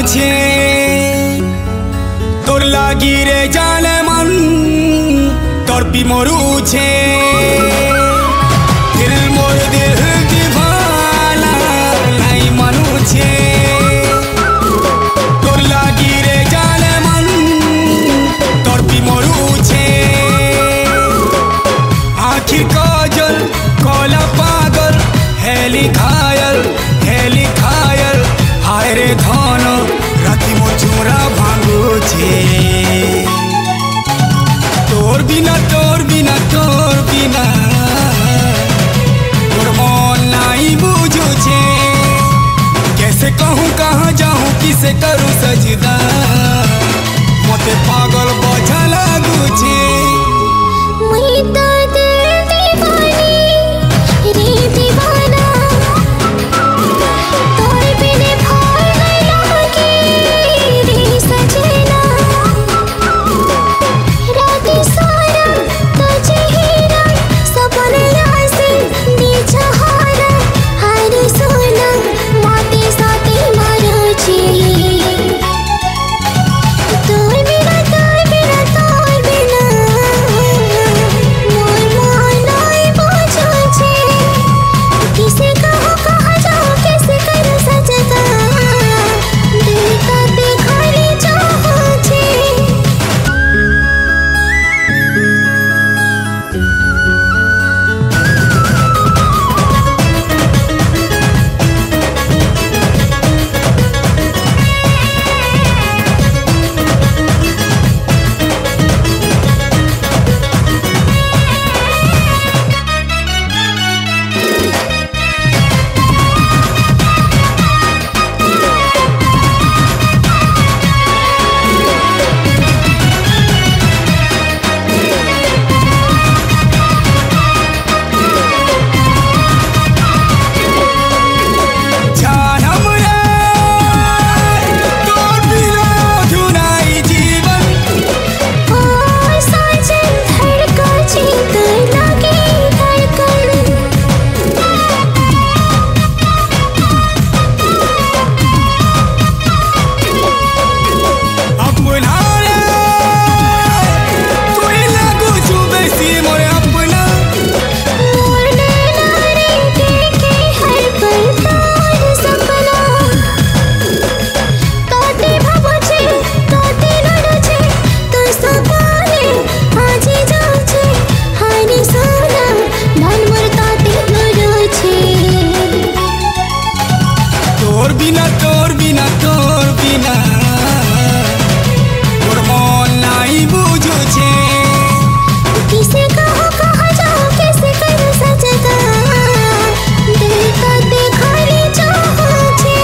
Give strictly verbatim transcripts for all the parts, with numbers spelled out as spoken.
छे तोर लागी रे जाने मन तोर पी मोरू छे दिल मोर दिल दीवाना नहीं मानू छे तोर लागी रे जाने मन तोर पी मोरू छे आखिर काजल कोला पागल हेली घायल हेली घायल हाय रे धन राति मो चूरा भांगू छे तोर बिना तोर बिना तोर बिना तोर मन नहीं बुझू छे कैसे कहूँ कहाँ जाऊँ किसे करूँ सजदा मोते पागल बोझा लागू छे तोर बिना तोर बिना तोर बिना तोर मन नहीं बुझू छे किसे कहो कहाँ जाओ कैसे करूँ सजदा दिल का देखने चाहो छे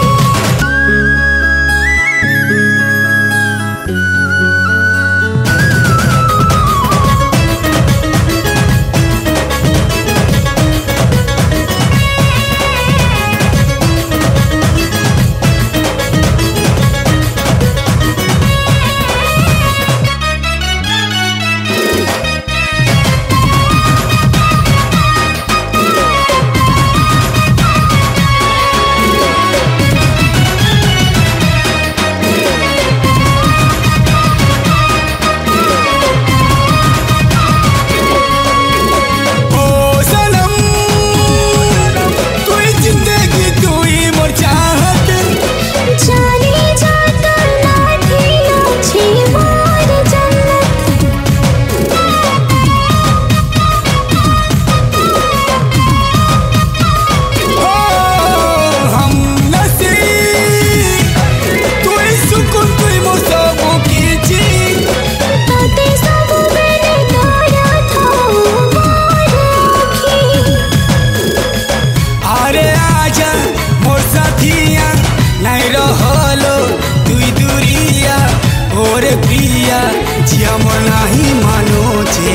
प्रिया जिया मन नहीं मानो छे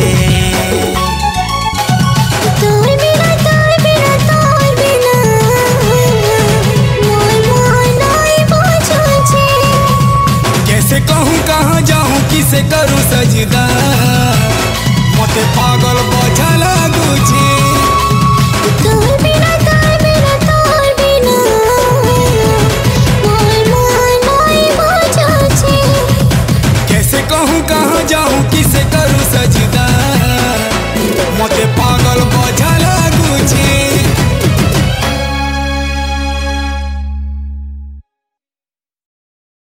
तोर बिना तोर बिना तोर बिना मोर मन नहीं बुझू छे कैसे कहूँ कहाँ जाऊँ किसे करूँ सजदा मोते पागल बोझा लागू छे।